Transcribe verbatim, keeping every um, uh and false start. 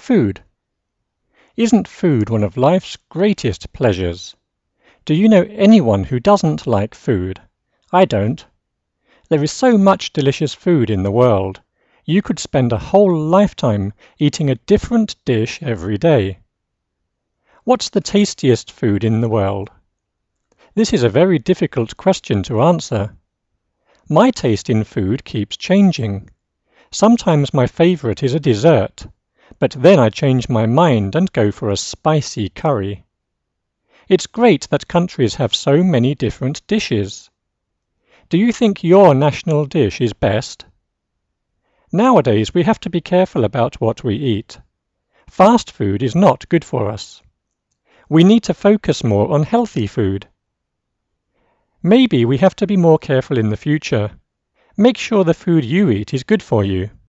Food. Isn't food one of life's greatest pleasures? Do you know anyone who doesn't like food? I don't. There is so much delicious food in the world. You could spend a whole lifetime eating a different dish every day. What's the tastiest food in the world? This is a very difficult question to answer. My taste in food keeps changing. Sometimes my favorite is a dessert, but then I change my mind and go for a spicy curry. It's great that countries have so many different dishes. Do you think your national dish is best? Nowadays we have to be careful about what we eat. Fast food is not good for us. We need to focus more on healthy food. Maybe we have to be more careful in the future. Make sure the food you eat is good for you.